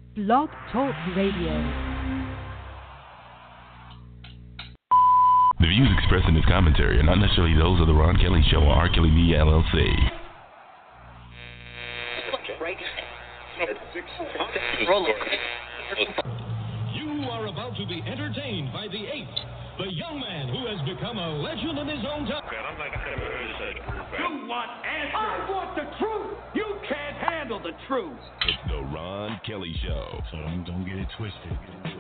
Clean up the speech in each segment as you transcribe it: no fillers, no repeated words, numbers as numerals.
Blog Talk Radio. The views expressed in this commentary are not necessarily those of the Ron Kelly Show or R. Kelly V. LLC. You are about to be entertained by the ape, the young man who has become a legend in his own time. You want answers? I want the truth. You can't handle the truth. It's the Ron Kelly Show. So don't get it twisted.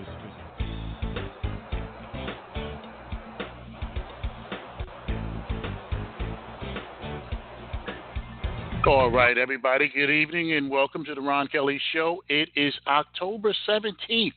All right, everybody, good evening and welcome to the Ron Kelly Show. It is October 17th,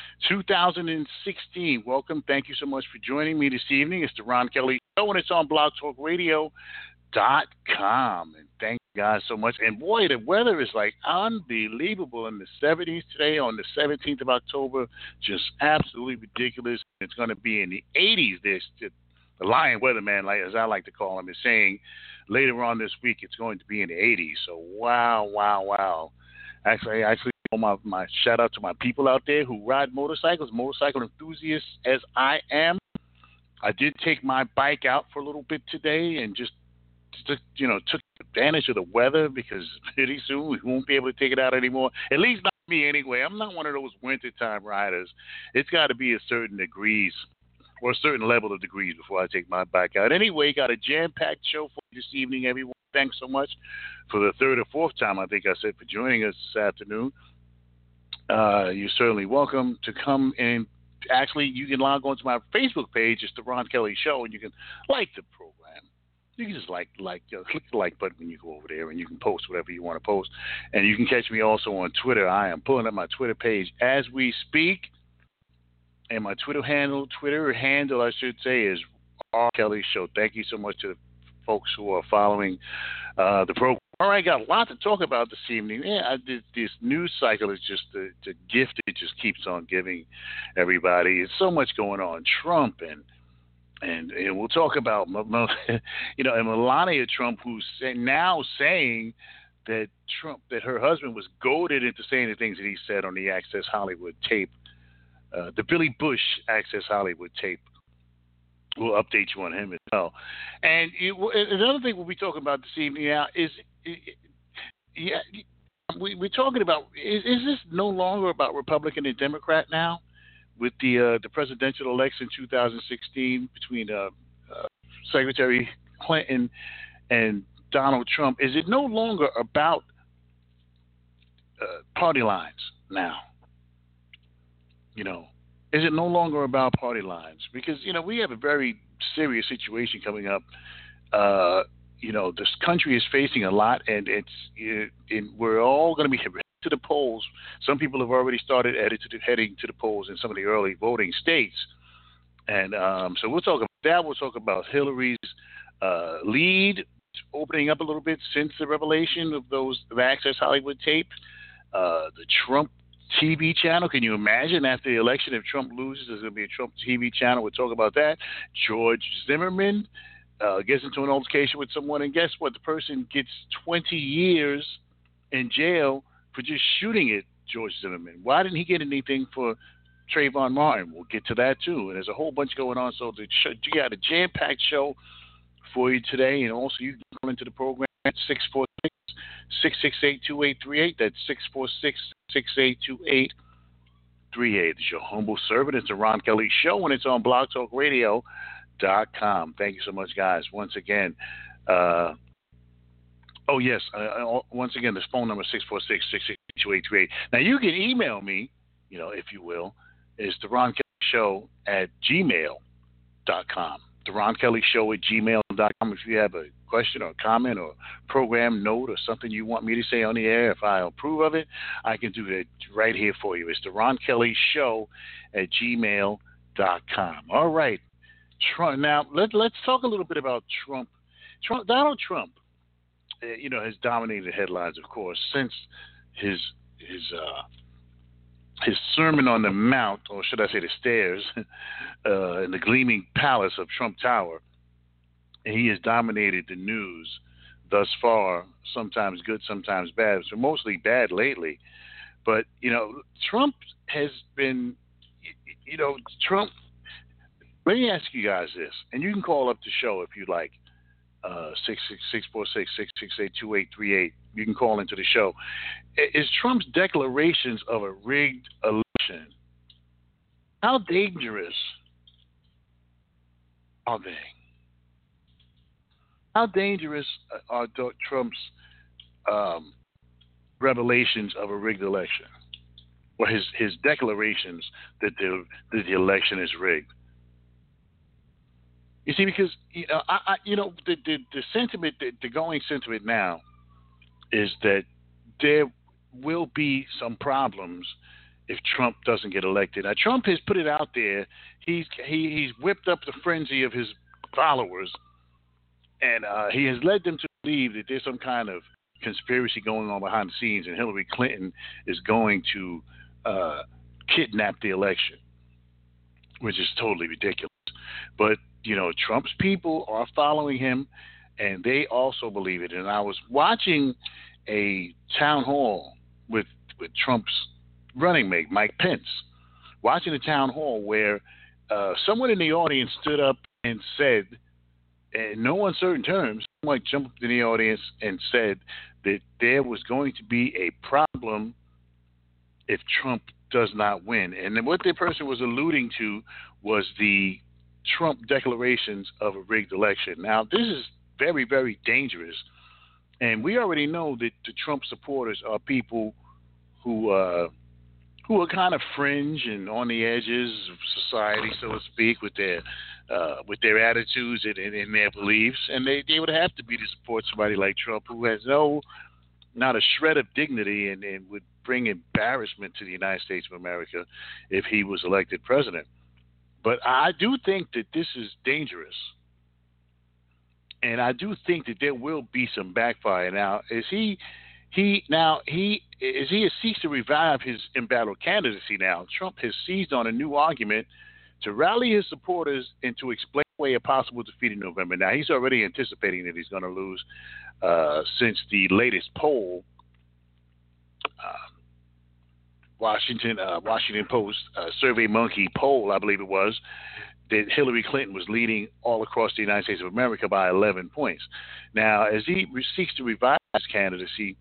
2016. Welcome. Thank you so much for joining me this evening. It's the Ron Kelly Show, and it's on blogtalkradio.com. And thank you guys so much. And boy, the weather is like unbelievable in the 70s today on the 17th of October. Just absolutely ridiculous. It's going to be in the 80s. The Lion Weatherman, as I like to call him, is saying later on this week it's going to be in the 80s. So wow. Actually, my shout out to my people out there who ride motorcycles, motorcycle enthusiasts as I am. I did take my bike out for a little bit today and just took advantage of the weather because pretty soon we won't be able to take it out anymore. At least not me anyway. I'm not one of those wintertime riders. It's got to be a certain degrees or a certain level of degrees before I take my bike out. Anyway, got a jam-packed show for you this evening, everyone. Thanks so much for the third or fourth time, I think I said, for joining us this afternoon. You're certainly welcome to come and actually you can log on to my Facebook page. It's the Ron Kelly Show, and you can like the program. You can just click the like button when you go over there, and you can post whatever you want to post. And you can catch me also on Twitter. I am pulling up my Twitter page as we speak. And my Twitter handle, I should say, is R. Kelly Show. Thank you so much to the folks who are following the program. All right, got a lot to talk about this evening. Yeah, this news cycle is just the gift it just keeps on giving everybody. There's so much going on. Trump and we'll talk about and Melania Trump, who's now saying that her husband was goaded into saying the things that he said on the Access Hollywood tape. The Billy Bush Access Hollywood tape. We'll update you on him as well. And another thing we'll be talking about this evening now is, we're talking about, is this no longer about Republican and Democrat now with the presidential election 2016 between Secretary Clinton and Donald Trump? Is it no longer about party lines now? Is it no longer about party lines? Because, we have a very serious situation coming up. This country is facing a lot, and we're all going to be headed to the polls. Some people have already started heading to the polls in some of the early voting states. And so we'll talk about that. We'll talk about Hillary's lead opening up a little bit since the revelation of the Access Hollywood tape. The Trump TV channel. Can you imagine after the election, if Trump loses, there's going to be a Trump TV channel? We'll talk about that. George Zimmerman gets into an altercation with someone, and guess what? The person gets 20 years in jail for just shooting at George Zimmerman. Why didn't he get anything for Trayvon Martin? We'll get to that too. And there's a whole bunch going on. So you got a jam-packed show for you today. And also you can come into the program at 646-668-2838. That's 646-668-2838. It's your humble servant. It's the Ron Kelly Show, and it's on blogtalkradio.com. Thank you so much, guys. Once again, once again, this phone number is 646-668-2838. Now, you can email me, if you will. It's the Ron Kelly Show at gmail.com. The Ron Kelly Show at gmail.com. If you have a question or comment or program note or something you want me to say on the air, if I approve of it, I can do that right here for you. It's the Ron Kelly Show at gmail.com. All right. Trump. Now, let's talk a little bit about Trump. Donald Trump, has dominated the headlines, of course, since his Sermon on the Mount, or should I say the stairs, in the gleaming palace of Trump Tower. And he has dominated the news thus far, sometimes good, sometimes bad. So mostly bad lately. But Trump has been, Trump. Let me ask you guys this, and you can call up the show if you like. 646-668-2838. You can call into the show. Is Trump's declarations of a rigged election, how dangerous are they? How dangerous are Trump's revelations of a rigged election, or his declarations that the election is rigged? You see, because the sentiment, the going sentiment now, is that there will be some problems if Trump doesn't get elected. Now, Trump has put it out there. He's whipped up the frenzy of his followers, and he has led them to believe that there's some kind of conspiracy going on behind the scenes, and Hillary Clinton is going to kidnap the election, which is totally ridiculous. But Trump's people are following him, and they also believe it. And I was watching a town hall with Trump's running mate, Mike Pence, watching a town hall where someone in the audience stood up and said, in no uncertain terms, someone jumped in the audience and said that there was going to be a problem if Trump does not win. And what the person was alluding to was the Trump declarations of a rigged election. Now, this is very, very dangerous, and we already know that the Trump supporters are people who are kind of fringe and on the edges of society, so to speak, with their attitudes and their beliefs, and they would have to be to support somebody like Trump, who has not a shred of dignity and would bring embarrassment to the United States of America if he was elected president. But I do think that this is dangerous, and I do think that there will be some backfire. Now, as he seeks to revive his embattled candidacy now, Trump has seized on a new argument to rally his supporters and to explain away a possible defeat in November. Now, he's already anticipating that he's going to lose since the latest poll. Washington Post Survey Monkey poll, I believe it was, that Hillary Clinton was leading all across the United States of America by 11 points. Now, as he seeks to revive his candidacy,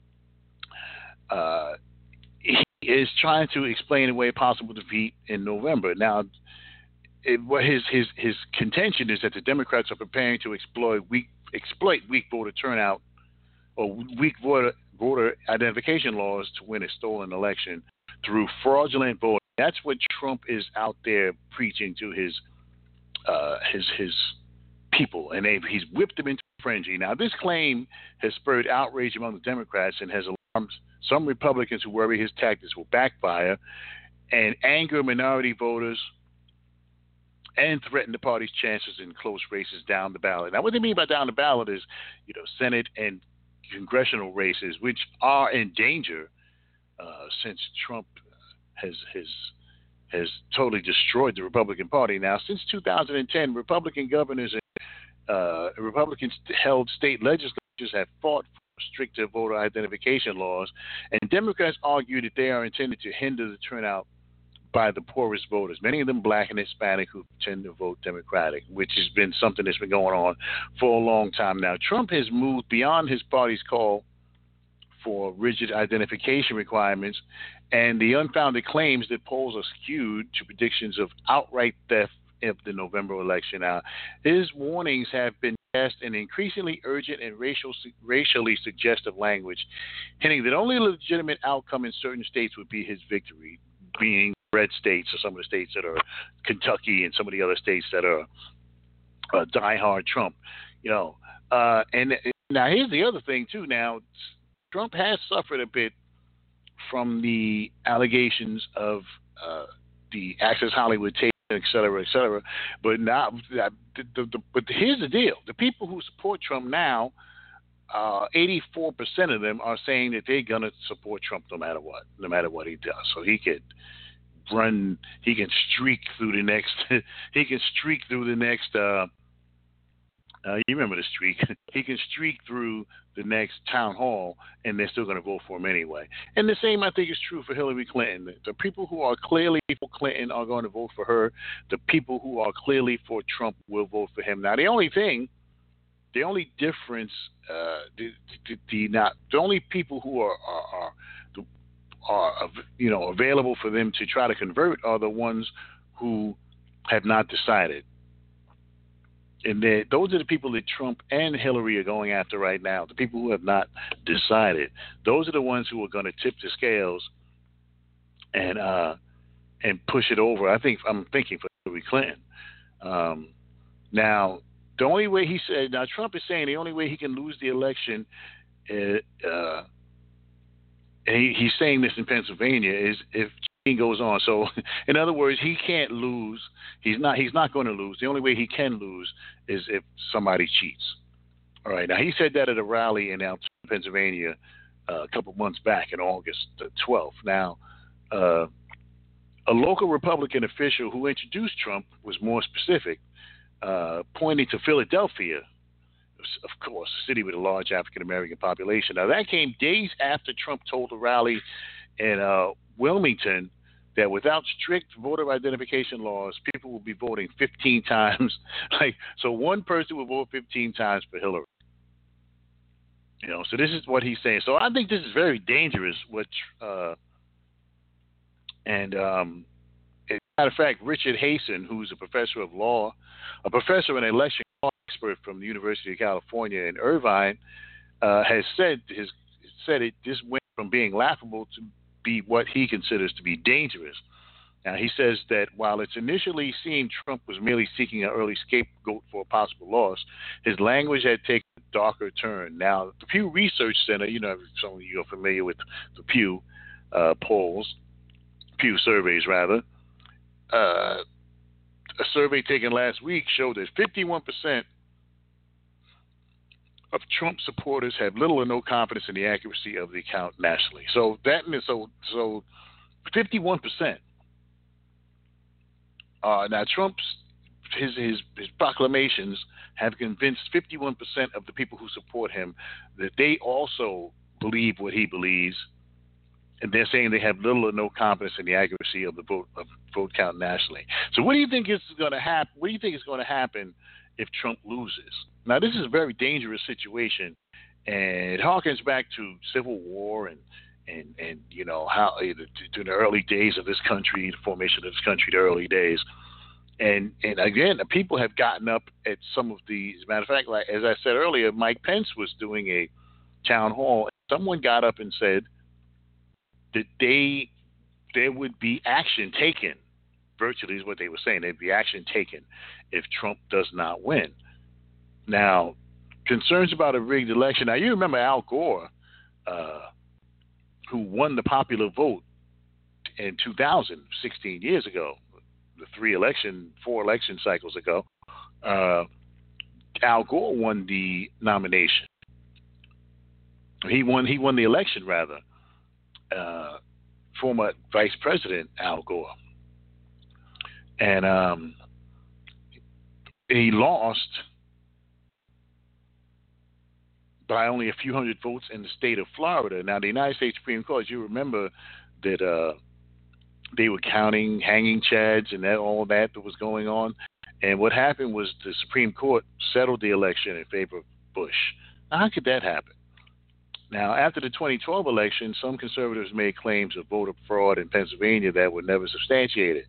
he is trying to explain away a possible defeat in November. Now, his contention is that the Democrats are preparing to exploit weak voter turnout or weak voter identification laws to win a stolen election through fraudulent voting. That's what Trump is out there preaching to his people, and he's whipped them into a frenzy. Now, this claim has spurred outrage among the Democrats and has alarmed some Republicans who worry his tactics will backfire and anger minority voters and threaten the party's chances in close races down the ballot. Now, what they mean by down the ballot is, Senate and congressional races, which are in danger since Trump has totally destroyed the Republican Party. Now, since 2010, Republican governors and Republican-held state legislatures have fought for stricter voter identification laws, and Democrats argue that they are intended to hinder the turnout by the poorest voters, many of them Black and Hispanic, who tend to vote Democratic, which has been something that's been going on for a long time now. Trump has moved beyond his party's call for rigid identification requirements and the unfounded claims that polls are skewed to predictions of outright theft of the November election. Now, his warnings have been cast in increasingly urgent and racially suggestive language, hinting that only a legitimate outcome in certain states would be his victory, being red states or some of the states that are Kentucky and some of the other states that are diehard Trump. And now here's the other thing too. Now, Trump has suffered a bit from the allegations of the Access Hollywood tape, et cetera, but now, but here's the deal: the people who support Trump now, 84% of them are saying that they're gonna support Trump no matter what he does. So he can streak through the next You remember the streak. He can streak through the next town hall, and they're still going to vote for him anyway. And the same, I think, is true for Hillary Clinton. The people who are clearly for Clinton are going to vote for her. The people who are clearly for Trump will vote for him. Now, the only difference, the only people who are available for them to try to convert are the ones who have not decided. And those are the people that Trump and Hillary are going after right now, the people who have not decided. Those are the ones who are going to tip the scales and push it over. I'm thinking for Hillary Clinton. Now, the only way Trump is saying the only way he can lose the election, and he's saying this in Pennsylvania, is if cheating goes on. So, in other words, he can't lose. He's not going to lose. The only way he can lose is if somebody cheats. All right. Now, he said that at a rally in Altoona, Pennsylvania, a couple months back in August the 12th. Now, a local Republican official who introduced Trump was more specific, pointing to Philadelphia, of course, a city with a large African-American population. Now, that came days after Trump told the rally in Wilmington that without strict voter identification laws, people will be voting 15 times. So one person will vote 15 times for Hillary. So this is what he's saying. So I think this is very dangerous. As a matter of fact, Richard Hasen, who's a professor of law, a professor and election law expert from the University of California in Irvine, has said this went from being laughable to be what he considers to be dangerous. Now, he says that while it's initially seemed Trump was merely seeking an early scapegoat for a possible loss, his language had taken a darker turn. Now, the Pew Research Center, some of you are familiar with the Pew Pew surveys, rather. A survey taken last week showed that 51% of Trump supporters have little or no confidence in the accuracy of the count nationally. So 51%. Now Trump's his proclamations have convinced 51% of the people who support him that they also believe what he believes, and they're saying they have little or no confidence in the accuracy of the vote count nationally. So what do you think is going to happen? What do you think is going to happen if Trump loses? Now, this is a very dangerous situation, and it harkens back to Civil War and how during the early days of this country, the formation of this country, the early days. And again, the people have gotten up at some of these. As a matter of fact, like as I said earlier, Mike Pence was doing a town hall. And someone got up and said that there would be action taken. Virtually is what they were saying. There'd be action taken if Trump does not win. Now, concerns about a rigged election. Now, you remember Al Gore, who won the popular vote in 2000, 16 years ago, the 4 election cycles ago. Al Gore won the nomination. He won the election, rather. Former Vice President Al Gore. And he lost by only a few hundred votes in the state of Florida. Now, the United States Supreme Court, you remember that they were counting hanging chads and all that was going on. And what happened was the Supreme Court settled the election in favor of Bush. Now, how could that happen? Now, after the 2012 election, some conservatives made claims of voter fraud in Pennsylvania that were never substantiated.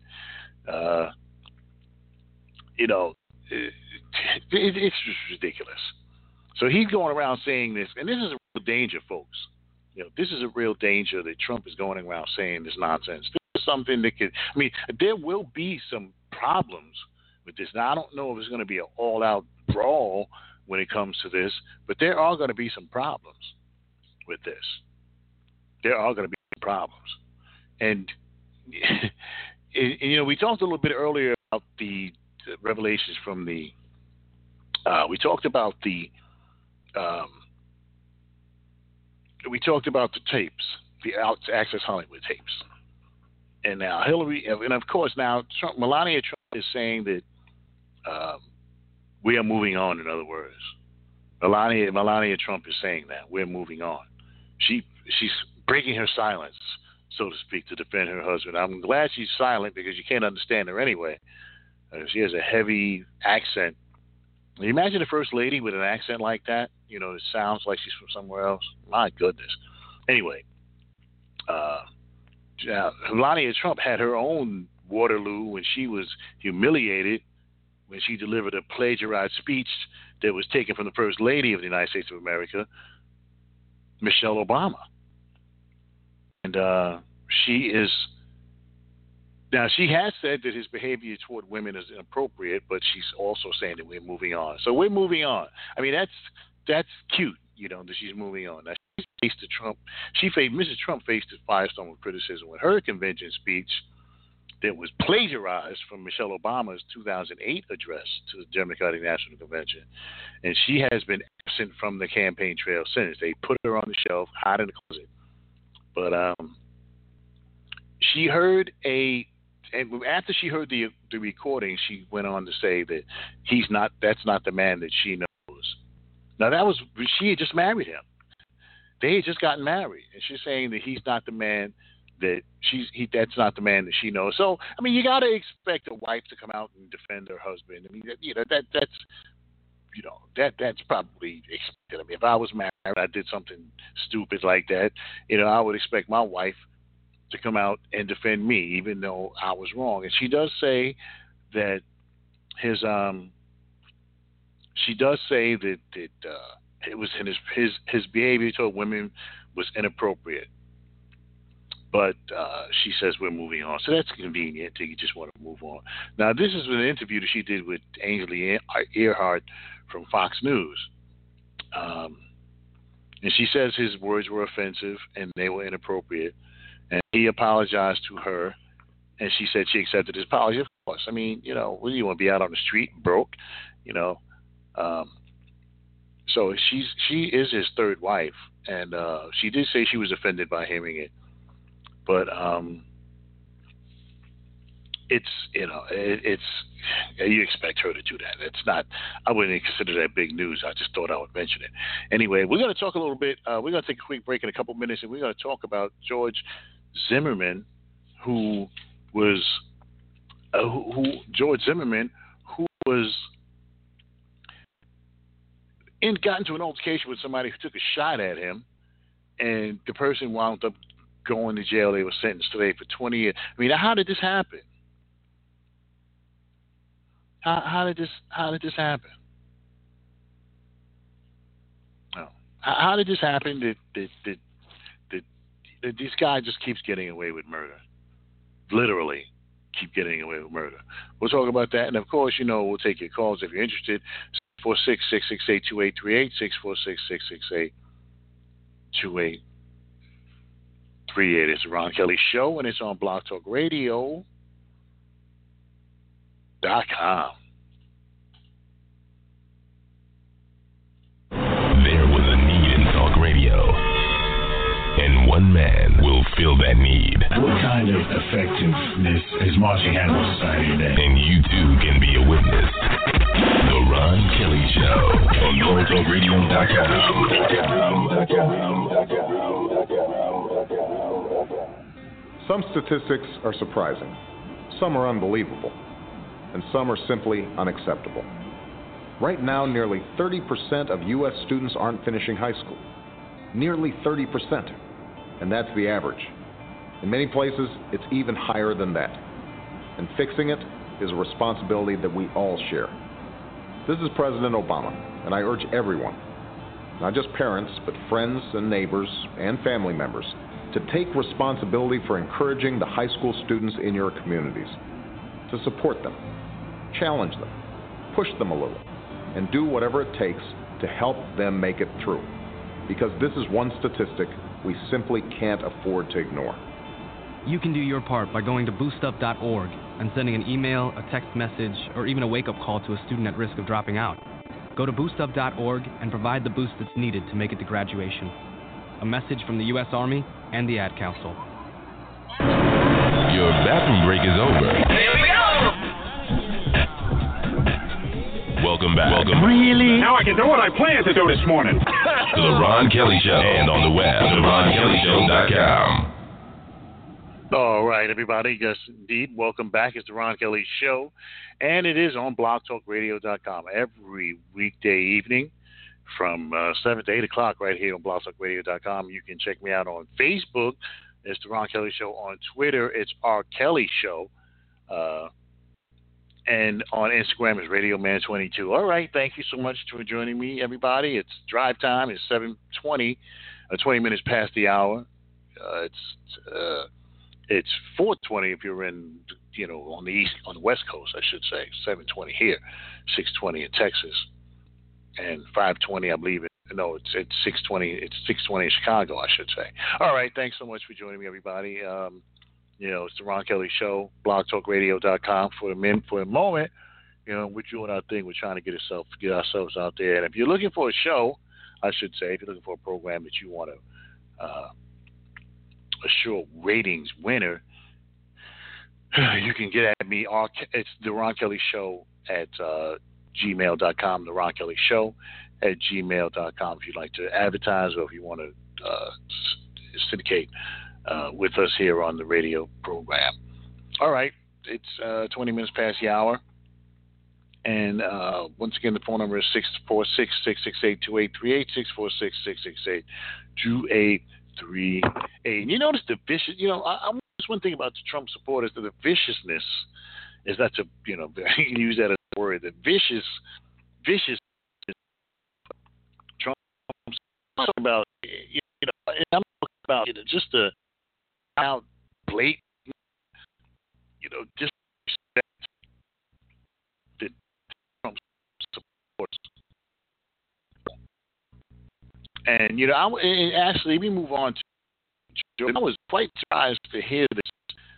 It's just ridiculous. So he's going around saying this, and this is a real danger, folks. This is a real danger that Trump is going around saying this nonsense. This is something that there will be some problems with this. Now, I don't know if it's going to be an all-out brawl when it comes to this, but there are going to be some problems with this. There are going to be problems. And we talked a little bit earlier about the revelations from the. We talked about the tapes, the Access Hollywood tapes, and now Hillary, and of course now Melania Trump is saying that We are moving on, in other words. Melania Trump is saying that. We're moving on. She's breaking her silence, so to speak, to defend her husband. I'm glad she's silent because you can't understand her anyway. She has a heavy accent. Can you imagine the First Lady with an accent like that? You know, it sounds like she's from somewhere else. My goodness. Anyway, Melania Trump had her own Waterloo when she was humiliated when she delivered a plagiarized speech that was taken from the First Lady of the United States of America, Michelle Obama. And she has said that his behavior toward women is inappropriate, but she's also saying that we're moving on. So we're moving on. I mean, that's cute, you know, that she's moving on. Now, Mrs. Trump faced a firestorm of criticism with her convention speech that was plagiarized from Michelle Obama's 2008 address to the Democratic National Convention. And she has been absent from the campaign trail since. They put her on the shelf, hide in the closet. But she heard and after she heard the recording, she went on to say that that's not the man that she knows. Now she had just married him. They had just gotten married, and she's saying that he's not the man that that's not the man that she knows. So, I mean, you got to expect a wife to come out and defend her husband. I mean, that's probably expected. I mean, if I was married, I did something stupid like that, you know, I would expect my wife to come out and defend me, even though I was wrong. And she does say that his it was his behavior toward women was inappropriate. But she says we're moving on. So that's convenient. You just want to move on. Now, this is an interview that she did with Ainsley Earhardt from Fox News. And she says his words were offensive and they were inappropriate. And he apologized to her. And she said she accepted his apology. Of course. I mean, you know, what do you want to be out on the street broke? You know. So she is his third wife. And she did say she was offended by hearing it. But it's, you know, it's you expect her to do that. It's not. I wouldn't consider that big news. I just thought I would mention it. Anyway, we're going to talk a little bit. We're going to take a quick break in a couple minutes, and we're going to talk about George Zimmerman, who was got into an altercation with somebody who took a shot at him, and the person wound up going to jail. They were sentenced today for 20 years. I mean, how did this happen? How did this happen? Oh. How did this happen that this guy just keeps getting away with murder? Literally keep getting away with murder. We'll talk about that. And, of course, you know, we'll take your calls if you're interested. 646-668-2838, 646-668-2838. It's the Ron Kelly Show, and it's on BlogTalkRadio.com. There was a need in talk radio, and one man will fill that need. What kind of effectiveness is marching hand with society today? And you too can be a witness. The Ron Kelly Show on BlogTalkRadio.com. Some statistics are surprising, some are unbelievable, and some are simply unacceptable. Right now, nearly 30% of U.S. students aren't finishing high school. Nearly 30%, and that's the average. In many places, it's even higher than that. And fixing it is a responsibility that we all share. This is President Obama, and I urge everyone, not just parents, but friends and neighbors and family members, to take responsibility for encouraging the high school students in your communities, to support them, challenge them, push them a little, and do whatever it takes to help them make it through. Because this is one statistic we simply can't afford to ignore. You can do your part by going to boostup.org and sending an email, a text message, or even a wake-up call to a student at risk of dropping out. Go to boostup.org and provide the boost that's needed to make it to graduation. A message from the U.S. Army and the Ad Council. Your bathroom break is over. Here we go! Welcome back Welcome. Really? Now I can do what I planned to do this morning. To the Ron Kelly Show. And on the web, theronkellyshow.com. All right, everybody. Yes, indeed. Welcome back. It's the Ron Kelly Show, and it is on blogtalkradio.com every weekday evening from 7 to 8 o'clock right here on blogtalkradio.com. You can check me out on Facebook. It's the Ron Kelly Show. On Twitter, it's R. Kelly Show. And on Instagram, it's Radio Man 22. All right, thank you so much for joining me, everybody. It's drive time. It's 7:20, 20 minutes past the hour. It's 4:20 if you're in, on the West Coast, I should say. 7:20 here, 6:20 in Texas, and 5:20, I believe. It's 6:20. It's 6:20 in Chicago, I should say. All right, thanks so much for joining me, everybody. It's the Ron Kelly Show, blogtalkradio.com. For a moment, we're doing our thing. We're trying to get ourselves out there. And if you're looking for a show, I should say, if you're looking for a program that you want to assure ratings winner, you can get at me. It's the Ron Kelly Show at gmail.com, the Ron Kelly Show at gmail.com if you'd like to advertise or if you want to syndicate with us here on the radio program. All right, it's 20 minutes past the hour. And once again, the phone number is 646-668-2838, 646-668-2838. And you notice the vicious, just one thing about the Trump supporters, that the viciousness is you can use that as a word. The vicious Trump about, and I'm talking about just the out blatant, disrespect that Trump supports. And actually, we move on to. I was quite surprised to hear this.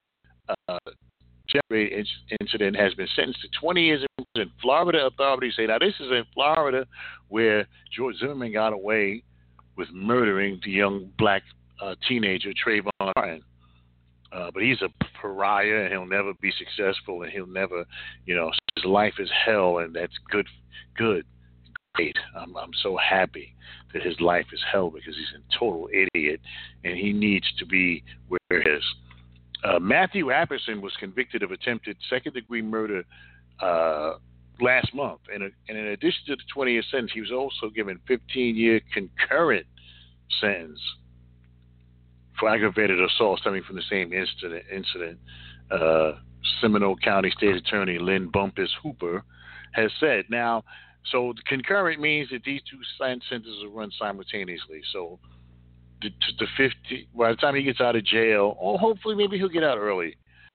Jeffrey incident has been sentenced to 20 years in prison. Florida authorities say, now this is in Florida where George Zimmerman got away with murdering the young black teenager Trayvon Martin. But he's a pariah, and he'll never be successful, and he'll never, his life is hell, and that's good, great. I'm so happy that his life is hell because he's a total idiot, and he needs to be where he is. Matthew Apperson was convicted of attempted second-degree murder last month, and in addition to the 20-year sentence, he was also given 15-year concurrent sentence for aggravated assault stemming from the same incident. Seminole County State Attorney Lynn Bumpus Hooper has said. Now, so the concurrent means that these two sentences will run simultaneously. So the 50, by the time he gets out of jail, or hopefully maybe he'll get out early.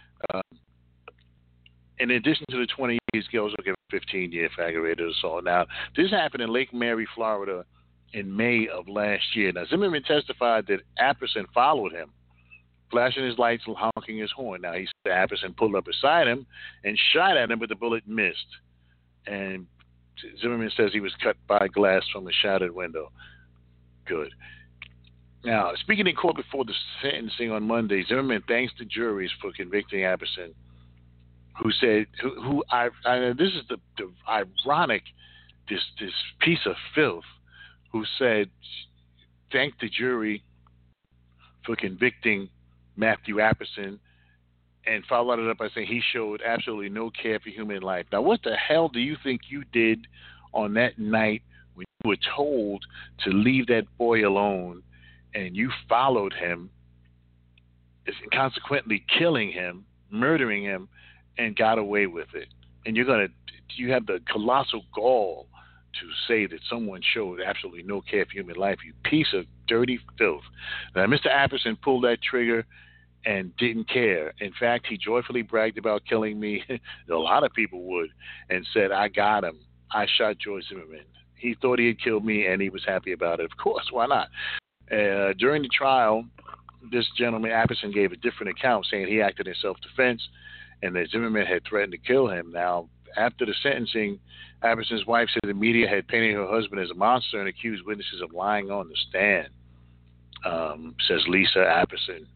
In addition to the 20 years, he also get 15-year for aggravated assault. Now, this happened in Lake Mary, Florida, in May of last year. Now, Zimmerman testified that Apperson followed him, flashing his lights and honking his horn. Now, he said Apperson pulled up beside him and shot at him, but the bullet missed. And Zimmerman says he was cut by glass from a shattered window. Good. Now, speaking in court before the sentencing on Monday, Zimmerman thanks the juries for convicting Apperson, who said, this is the ironic, this piece of filth, who said, thanked the jury for convicting Matthew Apperson, and followed it up by saying he showed absolutely no care for human life. Now, what the hell do you think you did on that night when you were told to leave that boy alone, and you followed him, and consequently killing him, murdering him, and got away with it? And you have the colossal gall to say that someone showed absolutely no care for human life, you piece of dirty filth. Now, Mr. Apperson pulled that trigger and didn't care. In fact, he joyfully bragged about killing me. A lot of people would, and said, I got him. I shot George Zimmerman. He thought he had killed me, and he was happy about it. Of course, why not? During the trial, this gentleman, Apperson, gave a different account, saying he acted in self-defense and that Zimmerman had threatened to kill him. Now, after the sentencing, Apperson's wife said the media had painted her husband as a monster and accused witnesses of lying on the stand, says Lisa Apperson.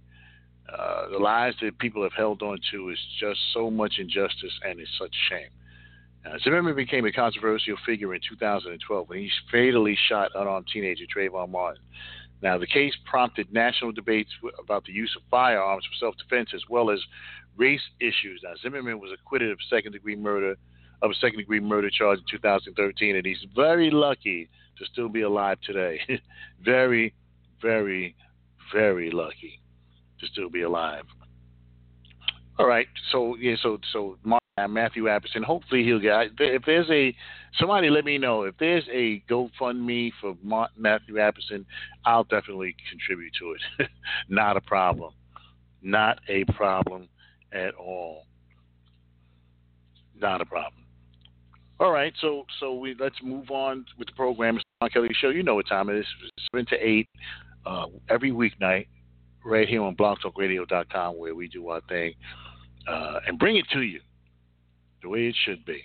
The lies that people have held on to is just so much injustice, and it's such a shame. Zimmerman became a controversial figure in 2012 when he fatally shot unarmed teenager Trayvon Martin. Now, the case prompted national debates about the use of firearms for self-defense as well as race issues. Now, Zimmerman was acquitted of a second-degree murder charge in 2013, and he's very lucky to still be alive today. Very, very, very lucky to still be alive. All right, so Matthew Apperson, hopefully he'll get. If there's somebody let me know if there's a GoFundMe for Matthew Apperson, I'll definitely contribute to it. Not a problem. Not a problem at all. Not a problem. All right, so let's move on with the program. It's the Ron Kelly Show. You know what time it is. 7 to 8 every weeknight right here on blogtalkradio.com where we do our thing and bring it to you the way it should be.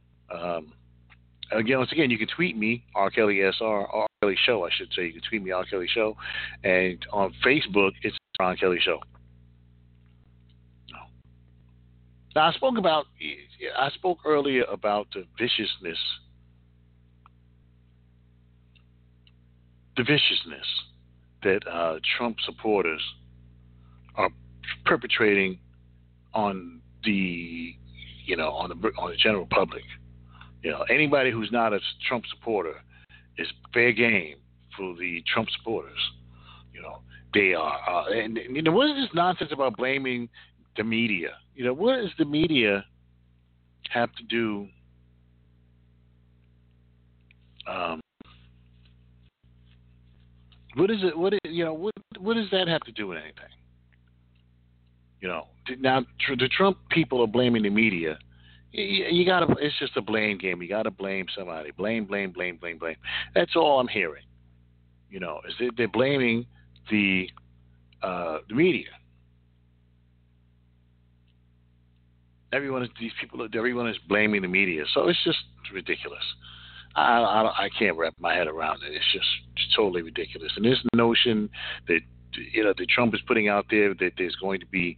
Once again, you can tweet me, R. Kelly SR, R. Kelly Show, I should say. You can tweet me, R. Kelly Show. And on Facebook, it's Ron Kelly Show. Now, I spoke earlier about the viciousness that Trump supporters are perpetrating on the general public. Anybody who's not a Trump supporter is fair game for the Trump supporters. They are. And what is this nonsense about blaming the media? What does the media have to do? What is it? What does that have to do with anything? Now the Trump people are blaming the media. You gotta. It's just a blame game. You gotta blame somebody. Blame. That's all I'm hearing. Is that they're blaming the media. Everyone is blaming the media. So it's just ridiculous. I can't wrap my head around it. It's just totally ridiculous. And this notion that that Trump is putting out there that there's going to be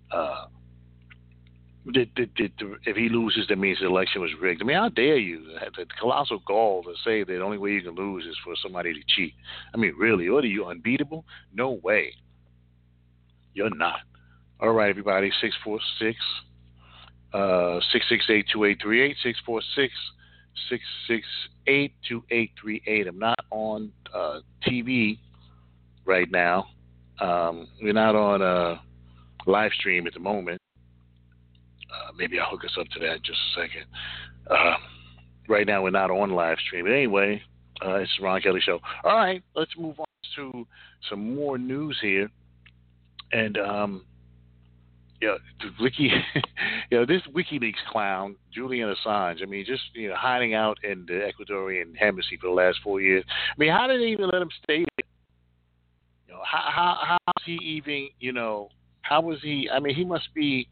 if he loses, that means the election was rigged. I mean, how dare you? The colossal gall to say that the only way you can lose is for somebody to cheat. I mean, really? What are you, unbeatable? No way. You're not. All right, everybody. 646-668-2838. 646-668-2838. I'm not on TV right now. We're not on live stream at the moment. Maybe I'll hook us up to that in just a second. Right now, we're not on live stream. But anyway, it's the Ron Kelly Show. All right, let's move on to some more news here. And this WikiLeaks clown, Julian Assange. I mean, just hiding out in the Ecuadorian embassy for the last 4 years. I mean, how did they even let him stay there? How is he even? How was he? I mean, he must be.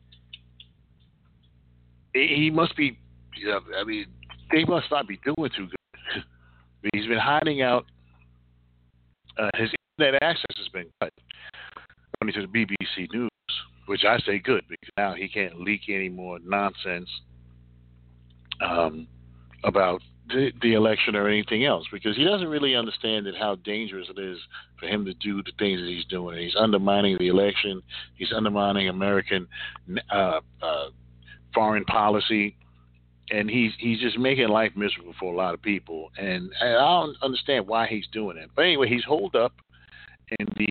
He must be. I mean, they must not be doing too good. He's been hiding out. His internet access has been cut, according to the BBC News, which I say good because now he can't leak any more nonsense about the election or anything else, because he doesn't really understand how dangerous it is for him to do the things that he's doing. He's undermining the election. He's undermining American foreign policy, and he's just making life miserable for a lot of people. And I don't understand why he's doing it. But anyway, he's holed up in the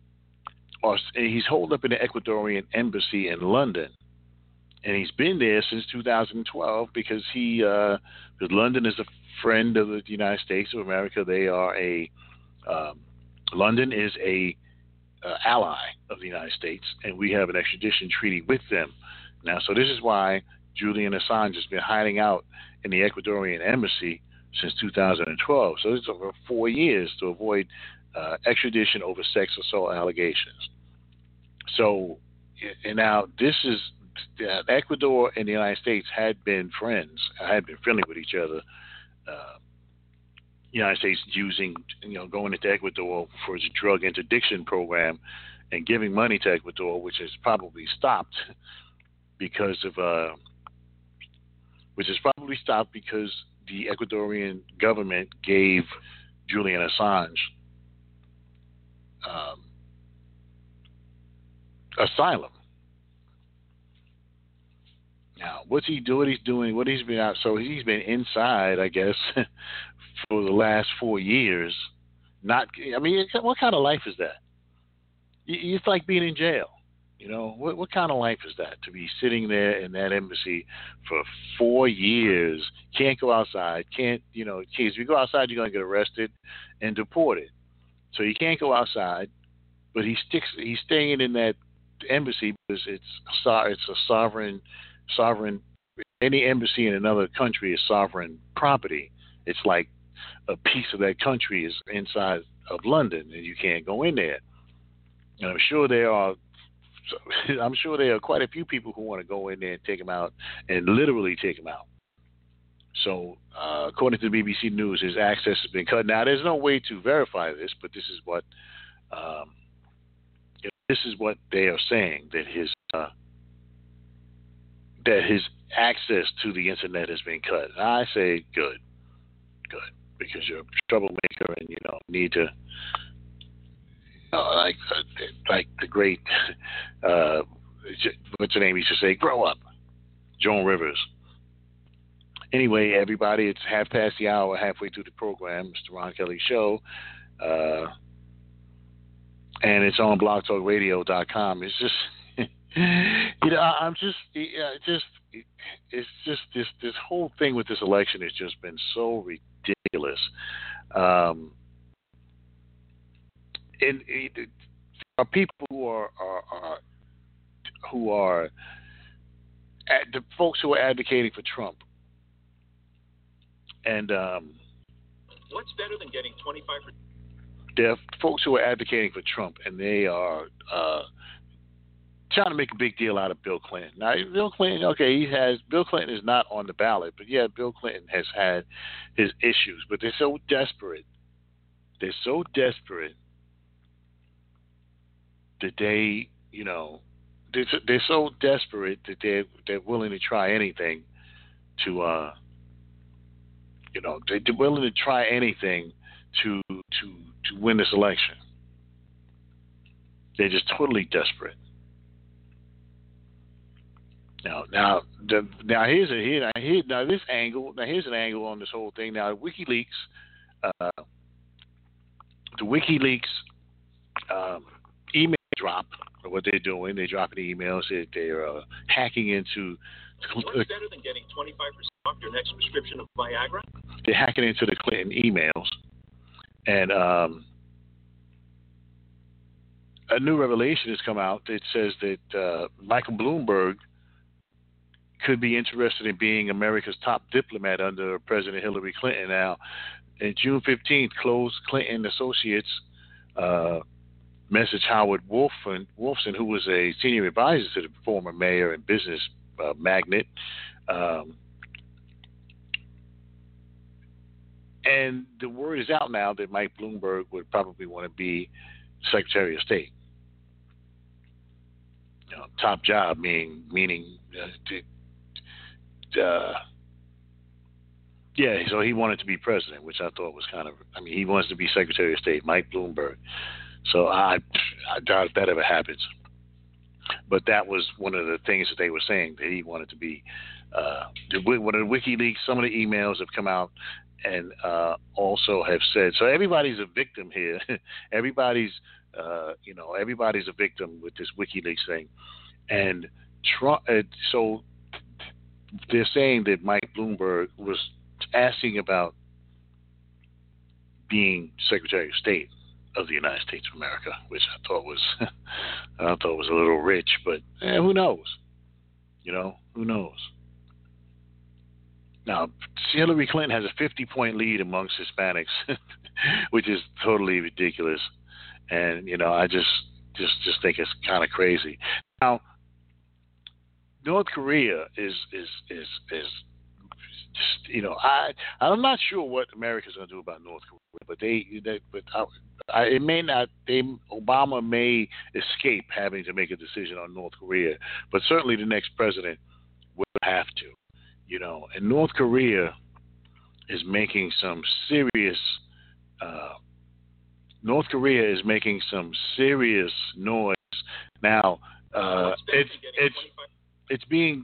Ecuadorian embassy in London, and he's been there since 2012 because London is a friend of the United States of America. They are London is a ally of the United States, and we have an extradition treaty with them. Now, so this is why Julian Assange has been hiding out in the Ecuadorian embassy since 2012. So it's over 4 years to avoid extradition over sex assault allegations. So, and now this is Ecuador and the United States had been friendly with each other. United States going into Ecuador for its drug interdiction program and giving money to Ecuador, which has probably stopped because of which is probably stopped because the Ecuadorian government gave Julian Assange asylum. Now, what's he doing? What he's doing? What he's been out? So he's been inside, I guess, for the last 4 years. Not, I mean, what kind of life is that? It's like being in jail. You know, what kind of life is that? To be sitting there in that embassy for 4 years, can't go outside, can't, you know, if you go outside, you're going to get arrested and deported. So you can't go outside, but he's staying in that embassy because it's a sovereign, any embassy in another country is sovereign property. It's like a piece of that country is inside of London, and you can't go in there. And I'm sure there are quite a few people who want to go in there and take him out, and literally take him out. So, according to the BBC News, his access has been cut. Now, there's no way to verify this, but this is what they are saying, that his access to the internet has been cut. And I say good, because you're a troublemaker and need to. Like the great, what's her name used to say, grow up, Joan Rivers. Anyway, everybody, it's 1:30, halfway through the program, Mr. Ron Kelly Show, and it's on blogtalkradio.com. It's just, it's just this whole thing with this election has just been so ridiculous. And there are people who are the folks who are advocating for Trump, and what's better than getting 25%? There are folks who are advocating for Trump, and they are trying to make a big deal out of Bill Clinton. Now, Bill Clinton, Bill Clinton is not on the ballot, but yeah, Bill Clinton has had his issues, but they're so desperate. They're so desperate that they're so desperate that they're willing to try anything to they're willing to try anything to win this election. They're just totally desperate. Here's an angle on this whole thing. Now, WikiLeaks, email drop, or what they're doing, they're dropping emails. They're hacking into. What's better than getting 25% off your next prescription of Viagra? They're hacking into the Clinton emails, and a new revelation has come out that says that Michael Bloomberg could be interested in being America's top diplomat under President Hillary Clinton. Now, on June 15th, close Clinton associates message Howard Wolfson, who was a senior advisor to the former mayor and business magnate. And the word is out now that Mike Bloomberg would probably want to be Secretary of State. Top job meaning so he wanted to be president, which I thought was he wants to be Secretary of State, Mike Bloomberg. So I doubt if that ever happens. But that was one of the things that they were saying, that he wanted to be. One of the WikiLeaks, some of the emails have come out and also have said. So everybody's a victim here. everybody's a victim with this WikiLeaks thing. And Trump. So they're saying that Mike Bloomberg was asking about being Secretary of State of the United States of America, which I thought was a little rich, but who knows? Who knows? Now, Hillary Clinton has a 50-point lead amongst Hispanics, which is totally ridiculous, and I just think it's kind of crazy. Now, North Korea is I'm not sure what America's going to do about North Korea, but Obama may escape having to make a decision on North Korea, but certainly the next president will have to. And North Korea is making some serious. North Korea is making some serious noise now. It's being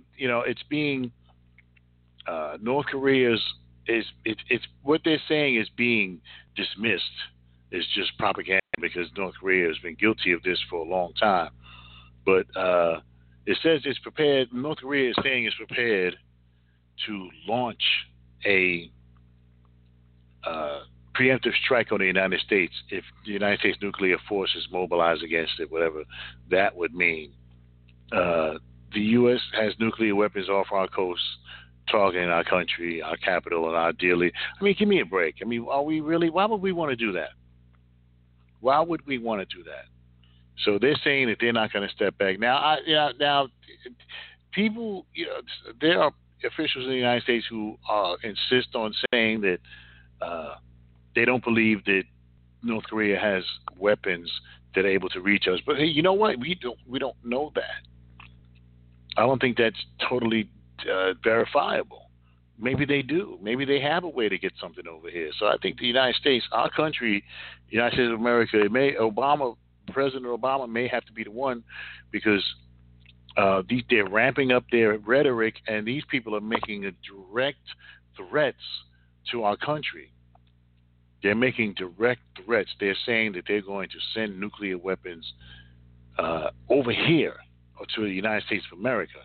North Korea's it's what they're saying is being dismissed. It's just propaganda because North Korea has been guilty of this for a long time. But it says it's prepared. North Korea is saying it's prepared to launch a preemptive strike on the United States if the United States nuclear forces mobilize against it, whatever that would mean. The U.S. has nuclear weapons off our coast, targeting our country, our capital, and our dearly. Give me a break. Are we really? Why would we want to do that? Why would we want to do that? So they're saying that they're not going to step back. Now, people, there are officials in the United States who insist on saying that they don't believe that North Korea has weapons that are able to reach us. But hey, you know what? We don't know that. I don't think that's totally verifiable. Maybe they do. Maybe they have a way to get something over here. So I think the United States, our country, the United States of America, President Obama may have to be the one because they're ramping up their rhetoric, and these people are making direct threats to our country. They're making direct threats. They're saying that they're going to send nuclear weapons over here or to the United States of America.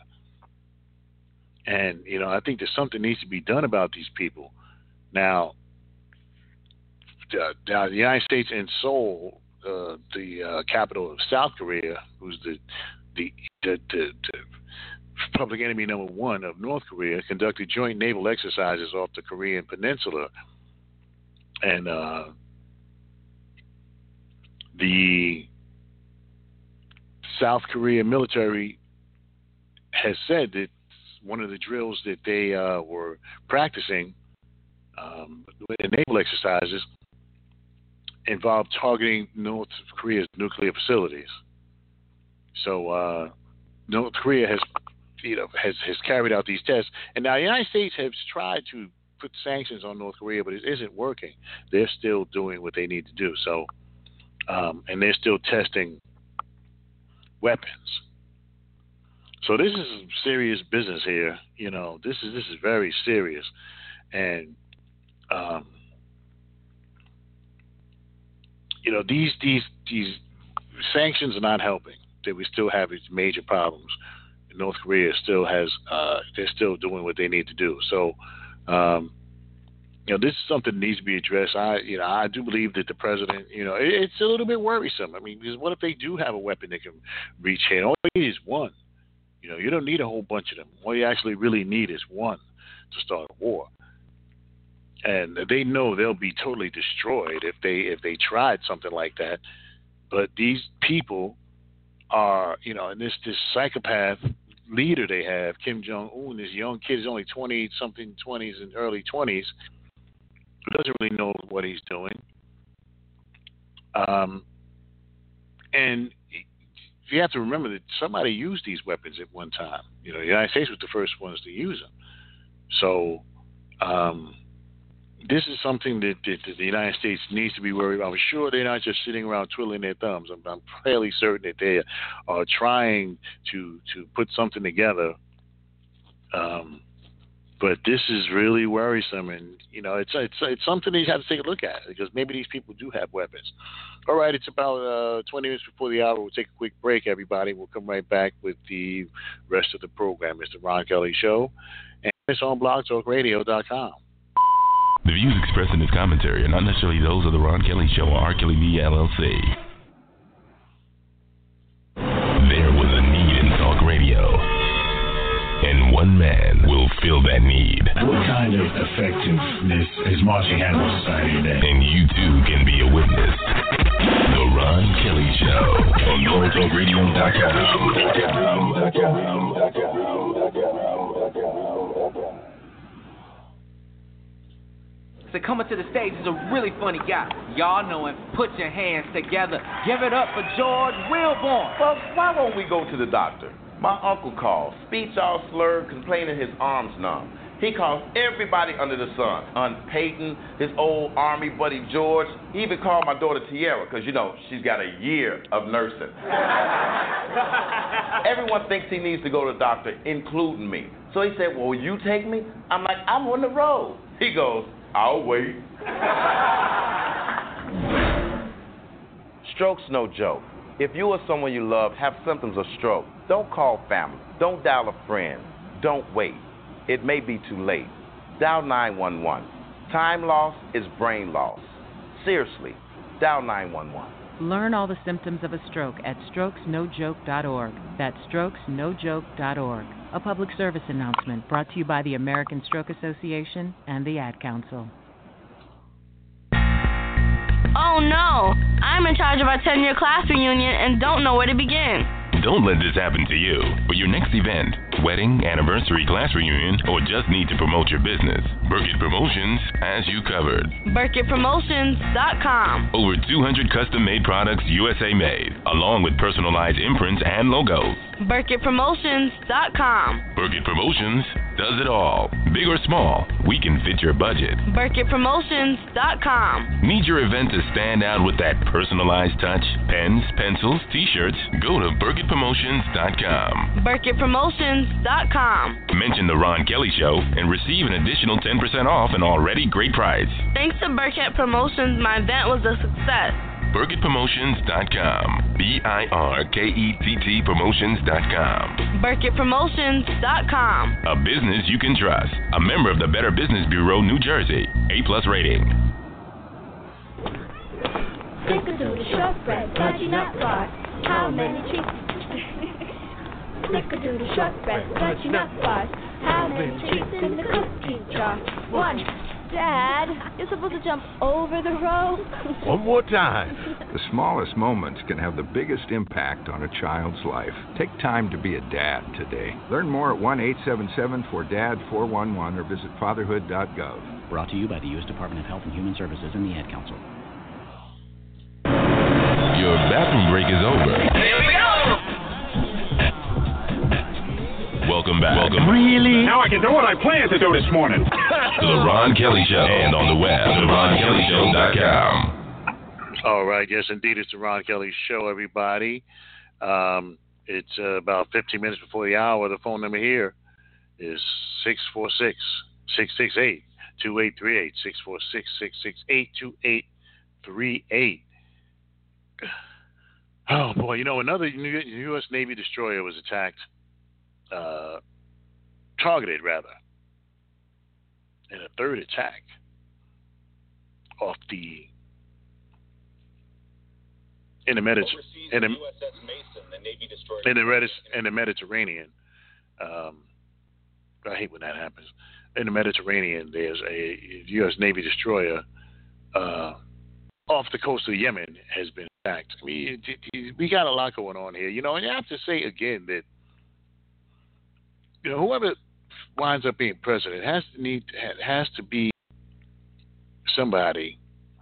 And, I think that something needs to be done about these people. Now, the United States in Seoul, the capital of South Korea, who's the public enemy number one of North Korea, conducted joint naval exercises off the Korean peninsula. And the South Korea military has said that one of the drills that they were practicing, the naval exercises, involved targeting North Korea's nuclear facilities. So North Korea has carried out these tests, and now the United States has tried to put sanctions on North Korea, but it isn't working. They're still doing what they need to do. So, and they're still testing weapons. So this is serious business here. This is very serious, and these sanctions are not helping. That we still have these major problems. North Korea still has. They're still doing what they need to do. So, this is something that needs to be addressed. I do believe that the president. It's a little bit worrisome. Because what if they do have a weapon that can reach here? All you need is one. You don't need a whole bunch of them. All you actually really need is one to start a war. And they know they'll be totally destroyed if they tried something like that. But these people are, and this psychopath leader they have, Kim Jong-un, this young kid is only 20-something, 20s and early 20s, who doesn't really know what he's doing. And you have to remember that somebody used these weapons at one time. The United States was the first ones to use them. So this is something that the United States needs to be worried about. I'm sure they're not just sitting around twiddling their thumbs. I'm fairly certain that they are trying to put something together. But this is really worrisome, and it's something that you have to take a look at because maybe these people do have weapons. All right, it's about 20 minutes before the hour. We'll take a quick break, everybody. We'll come right back with the rest of the program. It's the Ron Kelly Show, and it's on blogtalkradio.com. The views expressed in this commentary are not necessarily those of the Ron Kelly Show or R. Kelly Media, LLC. There was a need in talk radio, and one man will fill that need. What kind of effectiveness is Marching Handle Society today? And you too can be a witness. The Ron Kelly Show on blogtalkradio.com. So coming to the stage is a really funny guy. Y'all know him. Put your hands together. Give it up for George Wilborn. Folks, why won't we go to the doctor? My uncle called, speech all slurred, complaining his arms numb. He calls everybody under the sun. Aunt Peyton, his old Army buddy George. He even called my daughter Tiara, because, you know, she's got a year of nursing. Everyone thinks he needs to go to the doctor, including me. So he said, well, will you take me? I'm like, I'm on the road. He goes, I'll wait. Stroke's no joke. If you or someone you love have symptoms of stroke, don't call family. Don't dial a friend. Don't wait. It may be too late. Dial 911. Time loss is brain loss. Seriously, dial 911. Learn all the symptoms of a stroke at strokesnojoke.org. That's strokesnojoke.org. A public service announcement brought to you by the American Stroke Association and the Ad Council. Oh no! I'm in charge of our 10-year class reunion and don't know where to begin. Don't let this happen to you. For your next event, wedding, anniversary, class reunion, or just need to promote your business, Burkett Promotions has you covered. BurkettPromotions.com. Over 200 custom-made products USA made, along with personalized imprints and logos. BurkettPromotions.com. Burkett Promotions does it all. Big or small, we can fit your budget. BurkettPromotions.com. Need your event to stand out with that personalized touch? Pens, pencils, t-shirts? Go to BurkettPromotions.com. BurkettPromotions.com. Mention the Ron Kelly Show and receive an additional 10% off an already great price. Thanks to Burkett Promotions, my event was a success. BurkettPromotions.com. BIRKETT Promotions.com. BurkettPromotions.com. A business you can trust. A member of the Better Business Bureau, New Jersey. A+ rating. Snickerdoodle shortbread, fudgy nut bars. How many treats? Snickerdoodle shortbread, fudgy nut bars. How many treats in the cookie jar? One. Dad, you're supposed to jump over the rope. One more time. The smallest moments can have the biggest impact on a child's life. Take time to be a dad today. Learn more at 1-877-4DAD-411 or visit fatherhood.gov. Brought to you by the U.S. Department of Health and Human Services and the Ad Council. Your bathroom break is over. Here we go! Welcome back. Really? Now I can do what I planned to do this morning. To the Ron Kelly Show and on the web, theronkellyshow.com. All right, yes, indeed, it's the Ron Kelly Show, everybody. It's about 15 minutes before the hour. The phone number here is 646-668-2838, 646-668-2838. Oh, boy, you know, another U.S. Navy destroyer was attacked, targeted, rather, in a third attack off in the Mediterranean. I hate when that happens. In the Mediterranean, there's a U.S. Navy destroyer off the coast of Yemen has been attacked. I mean, we got a lot going on here, you know. And you have to say again that, you know, whoever winds up being president has to be somebody.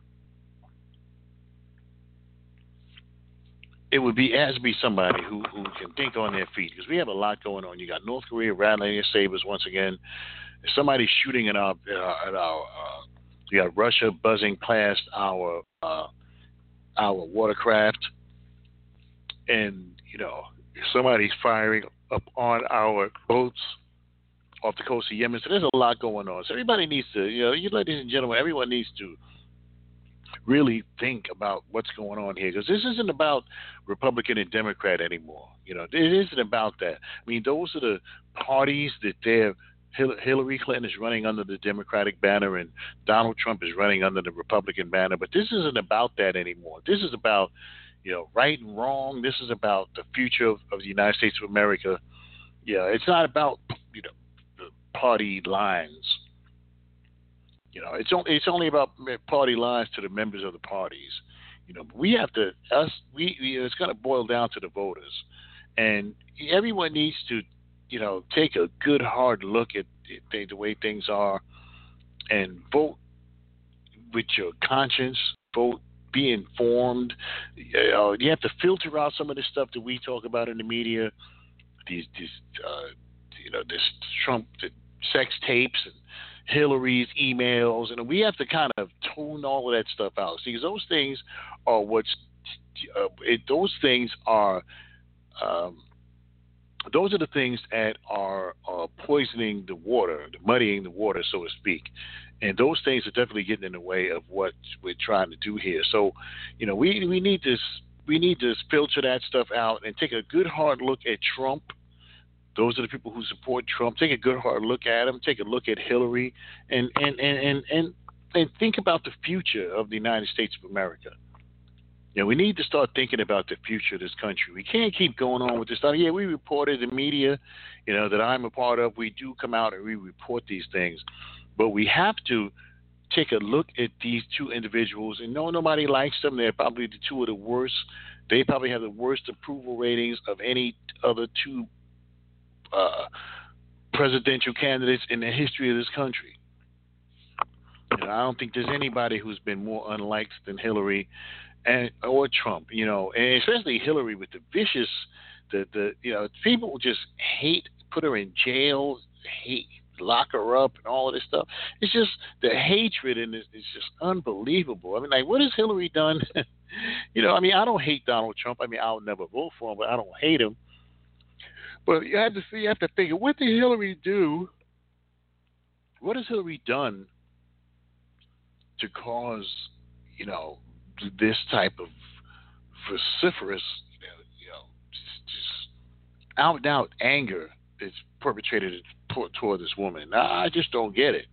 It has to be somebody who can think on their feet, because we have a lot going on. You got North Korea rattling their sabers once again. Somebody's shooting at our. You got Russia buzzing past our watercraft, and you know somebody's firing up on our boats off the coast of Yemen. So there's a lot going on. So everybody needs to, you know, you ladies and gentlemen, everyone needs to really think about what's going on here, because this isn't about Republican and Democrat anymore. You know, it isn't about that. I mean, those are the parties that Hillary Clinton is running under the Democratic banner and Donald Trump is running under the Republican banner. But this isn't about that anymore. This is about, you know, right and wrong. This is about the future of the United States of America. Yeah, it's not about, you know, the party lines. You know, it's only about party lines to the members of the parties. You know, we have to it's going to boil down to the voters, and everyone needs to, you know, take a good hard look at the way things are, and vote with your conscience. Vote, be informed. You have to filter out some of the stuff that we talk about in the media. This Trump sex tapes and Hillary's emails, and we have to kind of tone all of that stuff out. See, because those things are those are the things that are poisoning the water, muddying the water, so to speak. And those things are definitely getting in the way of what we're trying to do here. So, we need to filter that stuff out and take a good hard look at Trump. Those are the people who support Trump. Take a good hard look at him. Take a look at Hillary, and think about the future of the United States of America. We need to start thinking about the future of this country. We can't keep going on with this stuff. Yeah, we reported the media, that I'm a part of. We do come out and we report these things, but we have to take a look at these two individuals. And no, nobody likes them. They're probably the two of the worst. They probably have the worst approval ratings of any other two presidential candidates in the history of this country. I don't think there's anybody who's been more unliked than Hillary or Trump, and especially Hillary with the vicious, people just hate, put her in jail, hate, lock her up, and all of this stuff. It's just the hatred in this is just unbelievable. I mean, like, what has Hillary done? I don't hate Donald Trump. I'll never vote for him, but I don't hate him. But you have to figure, what did Hillary do? What has Hillary done to cause, this type of vociferous, just out and out anger that's perpetrated toward this woman? I just don't get it,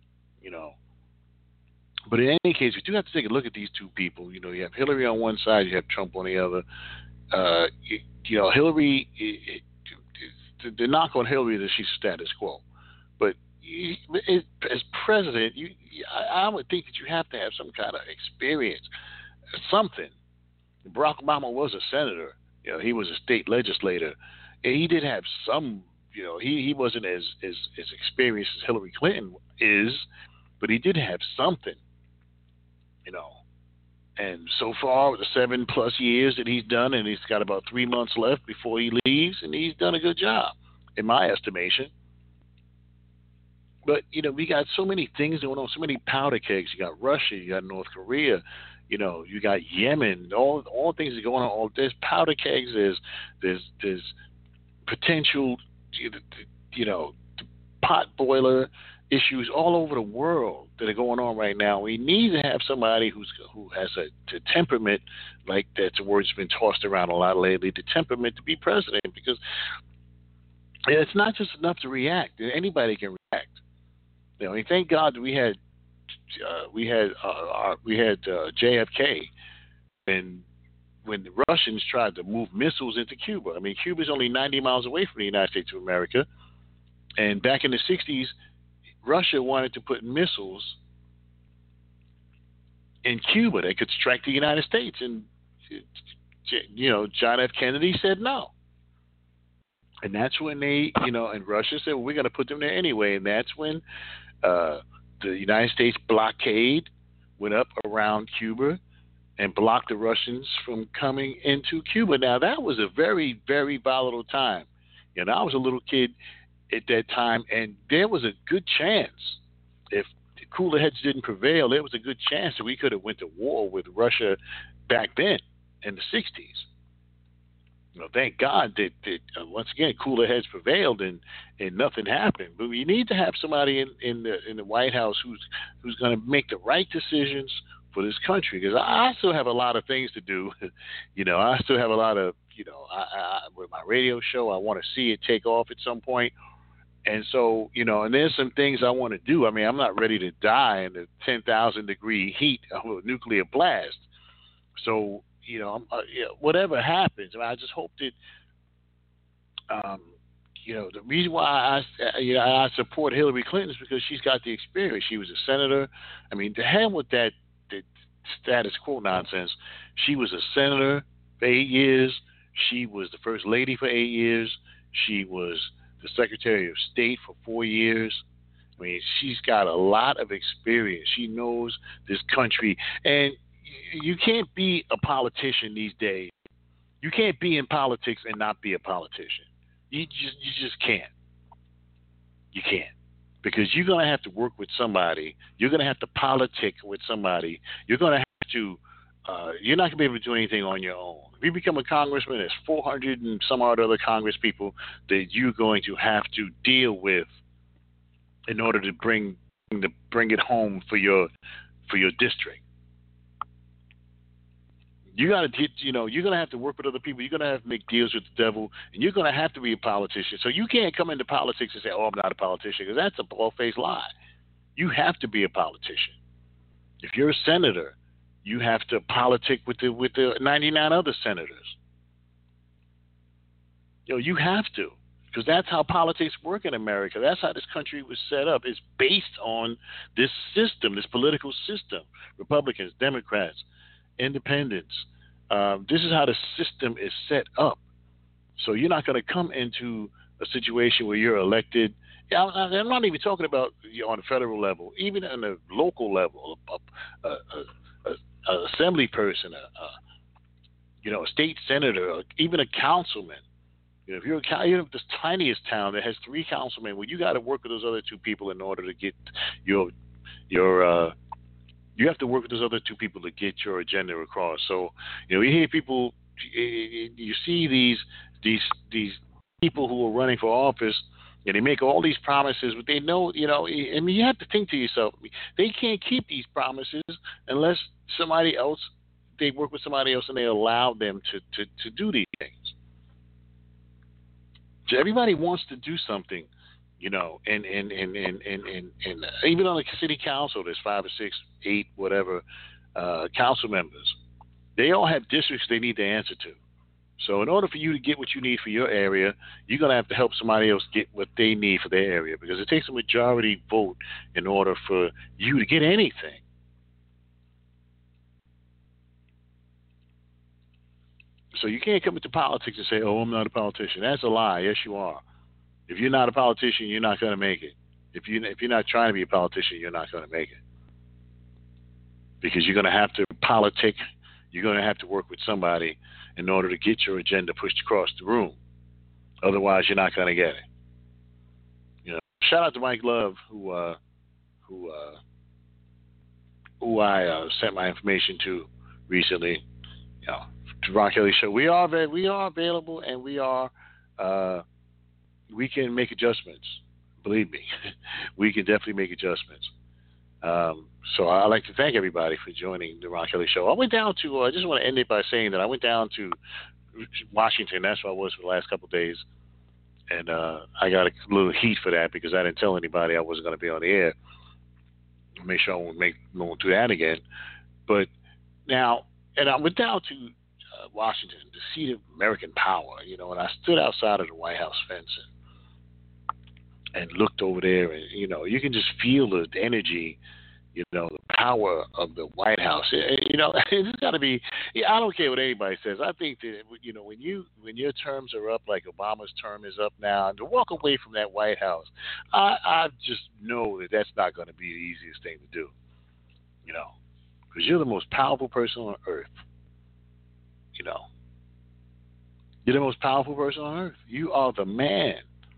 But in any case, we do have to take a look at these two people. You have Hillary on one side, you have Trump on the other. Hillary, the knock on Hillary is that she's status quo. But as president, I would think that you have to have some kind of experience, something. Barack Obama was a senator. He was a state legislator. And he did have some, he wasn't as experienced as Hillary Clinton is, but he did have something, And so far, the 7+ years that he's done, and he's got about 3 months left before he leaves, and he's done a good job, in my estimation. But, we got so many things going on, so many powder kegs. You got Russia, you got North Korea, you got Yemen, all things are going on. There's powder kegs, there's potential, pot boiler issues all over the world that are going on right now. We need to have somebody who has a temperament, like that's a word that's been tossed around a lot lately, the temperament to be president, because it's not just enough to react. Anybody can react. Thank God that we had JFK, and when the Russians tried to move missiles into Cuba. Cuba's only 90 miles away from the United States of America, and back in the 60s, Russia wanted to put missiles in Cuba that could strike the United States, and John F. Kennedy said no. And that's when they, and Russia said, well, we're going to put them there anyway. And that's when the United States blockade went up around Cuba and blocked the Russians from coming into Cuba. Now, that was a very, very volatile time. I was a little kid at that time, and there was a good chance, if the cooler heads didn't prevail, there was a good chance that we could have went to war with Russia back then in the 60s. Thank God that once again cooler heads prevailed and nothing happened. But we need to have somebody in the White House who's going to make the right decisions for this country. Because I still have a lot of things to do. I still have a lot of with my radio show. I want to see it take off at some point. And so, and there's some things I want to do. I'm not ready to die in the 10,000 degree heat of a nuclear blast. So, whatever happens, I just hope that, the reason why I support Hillary Clinton is because she's got the experience. She was a senator. To hell with that status quo nonsense. She was a senator for 8 years. She was the first lady for 8 years. She was the Secretary of State for 4 years. She's got a lot of experience. She knows this country. And you can't be a politician these days. You can't be in politics and not be a politician. You just can't. You can't. because you're going to have to work with somebody. You're going to have to politic with somebody. You're going to have to. You're not going to be able to do anything on your own. If you become a congressman, there's 400 and some odd other Congress people that you're going to have to deal with in order to bring it home for your district. You got to get, you're going to have to work with other people. You're going to have to make deals with the devil, and you're going to have to be a politician. So you can't come into politics and say, "Oh, I'm not a politician," because that's a bald-faced lie. You have to be a politician. If you're a senator, you have to politic with the 99 other senators. You have to, because that's how politics work in America. That's how this country was set up. It's based on this system, this political system. Republicans, Democrats, Independents. This is how the system is set up. So you're not going to come into a situation where you're elected. I'm not even talking about on the federal level, even on the local level, an assembly person, a state senator, or even a councilman. If you're this tiniest town that has 3 councilmen, well, you got to work with those other 2 people in order to get your you have to work with those other 2 people to get your agenda across. So, you hear people, you see these people who are running for office, and they make all these promises, but they know, I mean, you have to think to yourself, they can't keep these promises unless they work with somebody else and they allow them to do these things. So everybody wants to do something, and even on the city council, there's 5 or 6, 8, whatever, council members. They all have districts they need to answer to. So in order for you to get what you need for your area, you're going to have to help somebody else get what they need for their area, because it takes a majority vote in order for you to get anything. So you can't come into politics and say, "Oh, I'm not a politician." That's a lie. Yes, you are. If you're not a politician, you're not going to make it. If you're not trying to be a politician, you're not going to make it. Because you're going to have to politic. You're going to have to work with somebody in order to get your agenda pushed across the room. Otherwise, you're not going to get it. Shout out to Mike Love, who I sent my information to recently. To Ron Kelly Show. We are available, and we can make adjustments. Believe me, we can definitely make adjustments. So I'd like to thank everybody for joining the Ron Kelly Show. I went down to, I just want to end it by saying that I went down to Washington. That's where I was for the last couple of days. And I got a little heat for that because I didn't tell anybody I wasn't going to be on the air. Make sure I won't do that again. But now, and I went down to Washington, the seat of American power, and I stood outside of the White House fence and looked over there, and you can just feel the energy, the power of the White House. It's got to be. I don't care what anybody says. I think that when your terms are up, like Obama's term is up now, and to walk away from that White House, I just know that that's not going to be the easiest thing to do. Because you're the most powerful person on earth. You're the most powerful person on earth. You are the man.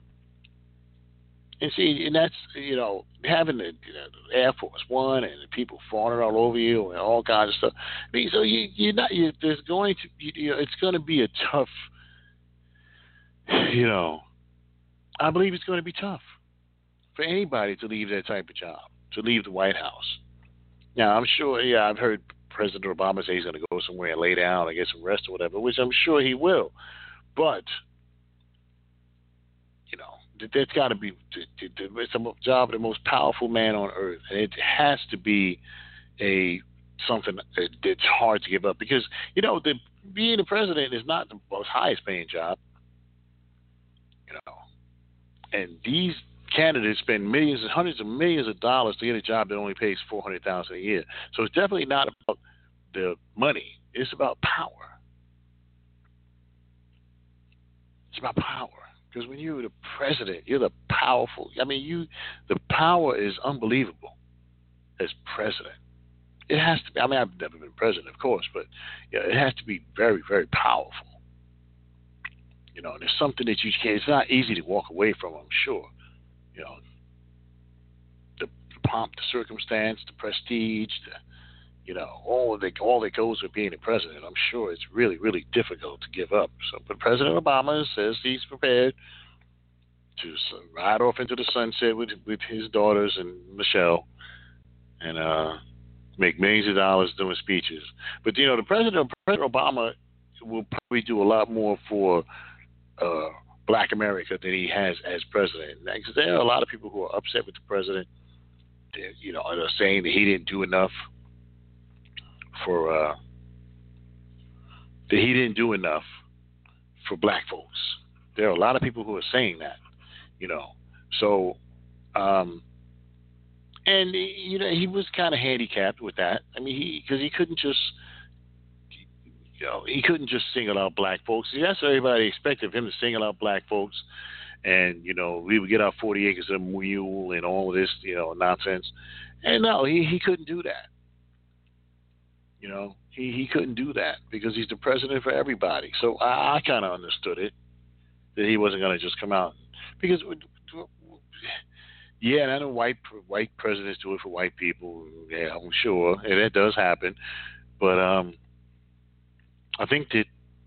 And see, and that's, having the Air Force One and the people fawning all over you and all kinds of stuff. I mean, so it's going to be a tough, I believe it's going to be tough for anybody to leave that type of job, to leave the White House. Now, I'm sure, I've heard President Obama say he's going to go somewhere and lay down and get some rest or whatever, which I'm sure he will. But, that's got to be it's a job of the most powerful man on earth. And it has to be something that's hard to give up because, being the president is not the most highest paying job. And these candidates spend millions and hundreds of millions of dollars to get a job that only pays $400,000 a year. So it's definitely not about the money. It's about power. It's about power. Because when you're the president, you're the powerful. I mean, the power is unbelievable as president. It has to be. I mean, I've never been president, of course, but it has to be very, very powerful. And there's something that you can't. It's not easy to walk away from, I'm sure. pomp, the circumstance, the prestige, all that goes with being a president. I'm sure it's really, really difficult to give up. So, but President Obama says he's prepared to ride off into the sunset with his daughters and Michelle, and make millions of dollars doing speeches. But President Obama will probably do a lot more for Black America than he has as president. Because there are a lot of people who are upset with the president. They're saying that he didn't do enough for Black folks. There are a lot of people who are saying that. So, and he was kind of handicapped with that. I mean, because he couldn't just, he couldn't just single out Black folks. That's what everybody expected of him, to single out Black folks, and we would get our 40 acres of mule and all of this, nonsense. And no, he couldn't do that. He couldn't do that because he's the president for everybody. So I kind of understood it, that he wasn't going to just come out. Because, and I know white presidents do it for white people. Yeah, I'm sure, and that does happen. But I think that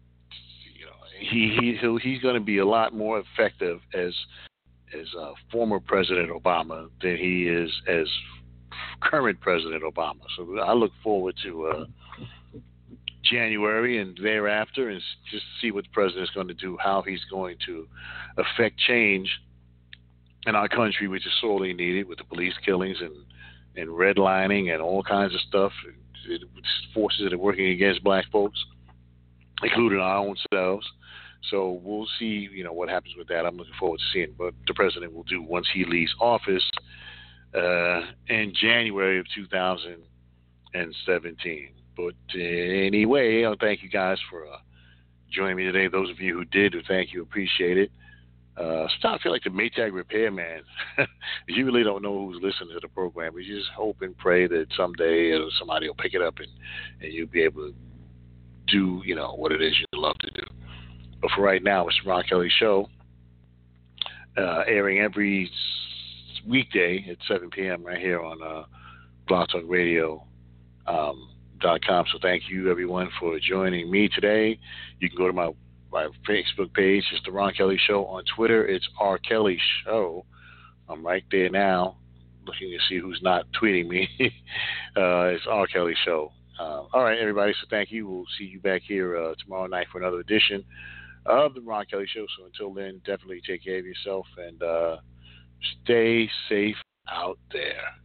he's going to be a lot more effective as former President Obama than he is as current President Obama. So I look forward to January and thereafter, and just see what the president's going to do, how he's going to affect change in our country, which is sorely needed, with the police killings and redlining and all kinds of stuff, forces that are working against Black folks, including our own selves. So we'll see, what happens with that. I'm looking forward to seeing what the president will do once he leaves office in January of 2017. But anyway, I'll thank you guys for joining me today. Those of you who did, thank you, appreciate it. Sometimes I feel like the Maytag repairman. You really don't know who's listening to the program. We just hope and pray that someday somebody will pick it up and you'll be able to do, what it is you love to do. But for right now, it's the Ron Kelly Show, airing every weekday at 7 p.m. right here on blogtalkradio.com. So thank you, everyone, for joining me today. You can go to my Facebook page. It's the Ron Kelly Show. On Twitter, it's R. Kelly Show. I'm right there now, looking to see who's not tweeting me. It's R. Kelly Show. All right, everybody. So thank you. We'll see you back here tomorrow night for another edition of the Ron Kelly Show. So until then, definitely take care of yourself and stay safe out there.